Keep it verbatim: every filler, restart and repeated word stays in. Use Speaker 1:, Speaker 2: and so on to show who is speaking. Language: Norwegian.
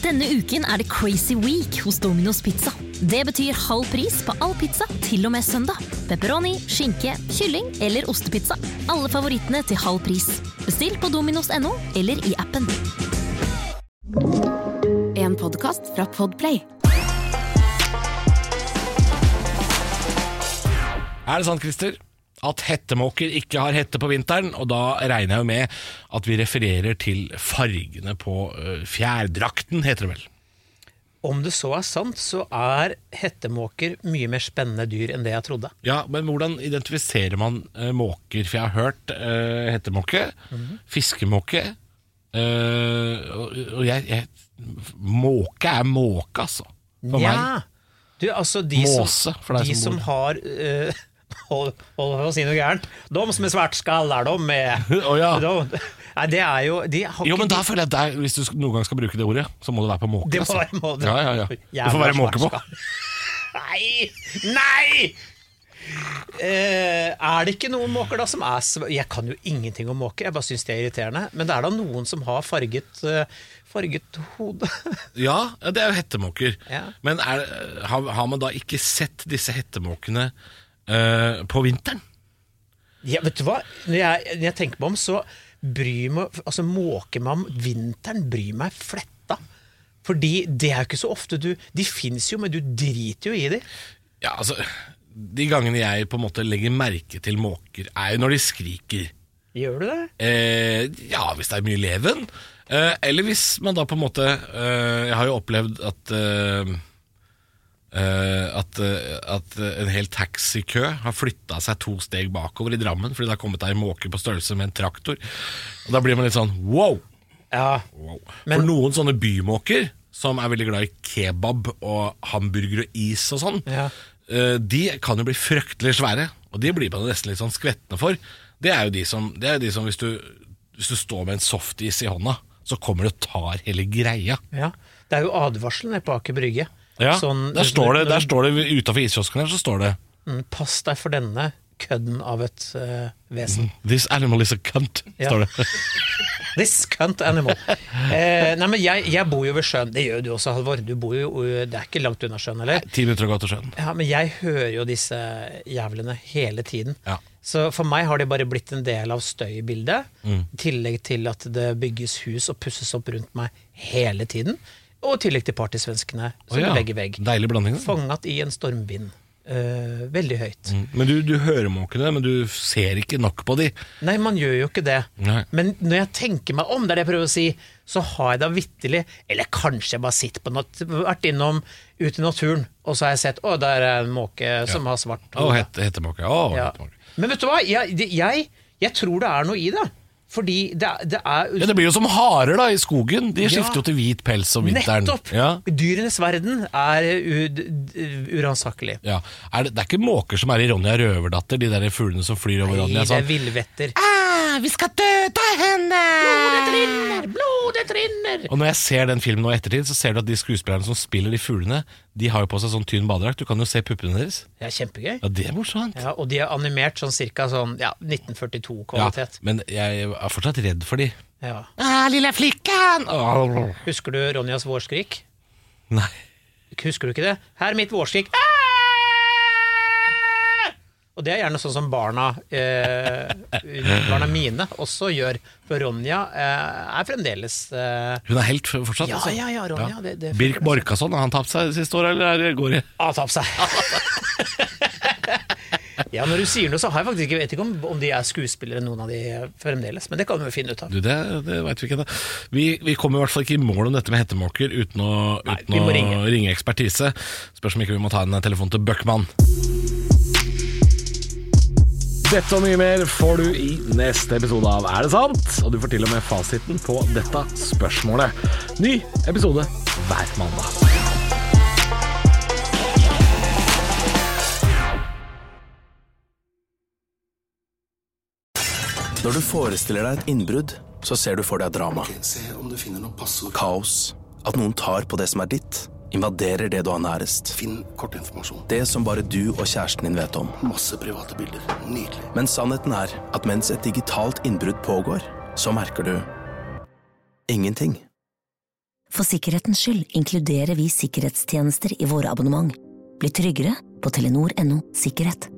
Speaker 1: Denne uken er det Crazy Week hos Domino's Pizza. Det betyr halv pris på all pizza til og med søndag. Pepperoni, skinke, kylling eller ostepizza. Alle favorittene til halv pris. Bestill på dominos punktum no eller i appen.
Speaker 2: En podcast fra Podplay.
Speaker 3: Er det sant, Christer, at hettemåker ikke har hette på vinteren, og da regner jeg jo med at vi refererer til fargene på uh, fjærdrakten, heter det vel?
Speaker 4: Om det så er sant, så er hettemåker mye mer spennende dyr enn det jeg trodde.
Speaker 3: Ja, men hvordan identifiserer man uh, måker? For jeg har hørt uh, hettemåke, mm-hmm. fiskemåke, uh, og, og jeg, jeg måke er måke, altså, for
Speaker 4: ja.
Speaker 3: meg.
Speaker 4: Du, altså de
Speaker 3: Måse,
Speaker 4: som, de som, som har... Uh, Hold, hold, hold å si noe gærent. De som er svært skaller, de med
Speaker 3: oh, ja.
Speaker 4: de, Nei, det er jo de
Speaker 3: Jo, men da føler jeg at det er, hvis du noen gang skal bruke det ordet, så må det være på måke.
Speaker 4: Det må
Speaker 3: altså.
Speaker 4: være måke.
Speaker 3: Ja, ja, ja. Det får være måke på.
Speaker 4: Nei! Nei! Eh, er det ikke noen måker da som er... Jeg kan jo ingenting om måker, jeg bare synes det er irriterende. Men det er da noen som har farget, uh, farget hode.
Speaker 3: Ja, det er jo hettemåker.
Speaker 4: Ja. Men
Speaker 3: er, har, har man da ikke sett disse hettemåkene Uh, på vinteren?
Speaker 4: Ja, vet du hva? Når jeg, når jeg tenker meg om, så bryr meg, altså måker meg om vinteren, bryr meg fletta. Fordi det er jo ikke så ofte du, de finnes jo, men du driter jo i dem.
Speaker 3: Ja, altså, de gangene jeg på en måte legger merke til måker, er jo når de skriker.
Speaker 4: Gjør du det?
Speaker 3: Eh, ja, hvis det er mye leven. Eh, eller hvis man da på en måte, eh, jeg har jo opplevd at... Eh, Uh, at, uh, at en hel taxikø har flyttet seg to steg bakover i Drammen fordi det har kommet en måke på størrelse med en traktor, og da blir man litt sånn wow,
Speaker 4: ja,
Speaker 3: wow.
Speaker 4: Men...
Speaker 3: For noen sånne bymåker som er veldig glad i kebab og hamburger og is og sånn,
Speaker 4: ja.
Speaker 3: uh, de kan jo bli fryktelig svære, og de blir man nesten litt sånn skvettende for. Det er jo de som, det er jo de som hvis, du, hvis du står med en softis i hånda, så kommer det og tar hele greia.
Speaker 4: Ja, det er jo advarselen nede på Aker Brygge.
Speaker 3: Ja,
Speaker 4: sånn,
Speaker 3: der står det, der står det utenfor iskiosken her, så står det
Speaker 4: mm, pass deg for denne kødden av et uh, vesen.
Speaker 3: This animal is a cunt, ja. Står det.
Speaker 4: This cunt animal. eh, nei, men jeg, jeg bor jo ved sjøen. Det gjør du også, Halvor. Du bor jo, det er ikke langt unna sjøen, eller?
Speaker 3: Ti minutter å gå til sjøen.
Speaker 4: Ja, men jeg hører jo disse jævlene hele tiden.
Speaker 3: Ja.
Speaker 4: Så for meg har det bare blitt en del av støybildet, mm. i tillegg til at det bygges hus og pusses opp rundt meg hele tiden. Og i tillegg til partysvenskene som oh, ja. Legger vegg.
Speaker 3: Deilig blanding.
Speaker 4: Fanget i en stormvind. Uh, veldig høyt.
Speaker 3: Mm. Men du, du hører måkene, men du ser ikke nok på de.
Speaker 4: Nei, man gjør jo ikke det. Nei. Men når jeg tenker meg om, det er det jeg prøver å si, så har jeg da vitterlig, eller kanskje jeg bare sitter på nat- vært innom ute i naturen, og så har jeg sett, å, der er en måke ja. Som har svart.
Speaker 3: Å, hette, hettemåke. Å,
Speaker 4: ja.
Speaker 3: hettemåke.
Speaker 4: Men vet du hva, jeg, jeg, jeg tror det er noe i det. Fordi det, det er...
Speaker 3: Ja, det blir jo som harer da i skogen. De skifter ja, jo til hvit pels om vinteren.
Speaker 4: Nettopp!
Speaker 3: Ja.
Speaker 4: Dyrenes verden er uransakelig.
Speaker 3: Ja. Er det, det er ikke måker som er i Ronja Røverdatter, de der fuglene som flyr over Ronja.
Speaker 4: Nei, det er villvetter.
Speaker 3: Ah, vi skal døde henne!
Speaker 4: Blodet rinner, blodet rinner!
Speaker 3: Og når jeg ser den filmen nå i ettertid, så ser du at de skuespillerne som spiller de fuglene, de har jo på seg sånn tynn badedrakt. Du kan jo se puppene deres.
Speaker 4: Ja, kjempegøy.
Speaker 3: Ja, det er morsomt.
Speaker 4: Ja, og de er animert sånn cirka sånn, ja, nitten førtito-kvalitet.
Speaker 3: Ja, men jeg er fortsatt redd for de.
Speaker 4: Ja.
Speaker 3: Ah, lille flikken! Oh.
Speaker 4: Husker du Ronjas vårskrik?
Speaker 3: Nei.
Speaker 4: Husker du ikke det? Her er mitt vårskrik. Ah! Og det er gjerne sånn som barna, eh, barna mine også gjør. For Ronja eh, er fremdeles... Eh...
Speaker 3: Hun er helt fortsatt?
Speaker 4: Ja,
Speaker 3: altså.
Speaker 4: ja, ja, Ronja. Ja. Det, det
Speaker 3: Birk Borkason, har han tapt seg siste år, eller går det?
Speaker 4: Han har tapt seg. Ja, når du sier noe, så har jeg faktisk ikke, vet ikke om, om de er skuespillere, noen av de fremdeles, men det kan vi finne ut av.
Speaker 3: Du, det, det vet vi ikke da. Vi, vi kommer i hvert fall ikke i mål om dette med hettemåker uten å, Nei, uten å ringe. ringe ekspertise. Spørs om ikke vi må ta en telefon til Bøckmann. Dette og mye mer får du i neste episode av Er det sant? Og du får til og med fasiten på dette spørsmålet. Ny episode hver mandag.
Speaker 5: Når du forestiller deg et innbrudd, så ser du for deg drama.
Speaker 6: Okay, se om du finner noen passord.
Speaker 5: Kaos. At noen tar på det som er ditt. Invaderer det du har nærest.
Speaker 6: Finn kortinformasjon.
Speaker 5: Det som bare du og kjæresten din vet om.
Speaker 6: Masse private bilder. Nydelig.
Speaker 5: Men sannheten er at mens et digitalt innbrudd pågår, så merker du ingenting.
Speaker 7: For sikkerhetens skyld inkluderer vi sikkerhetstjenester i våre abonnement. Bli tryggere på telenor punktum no sikkerhet.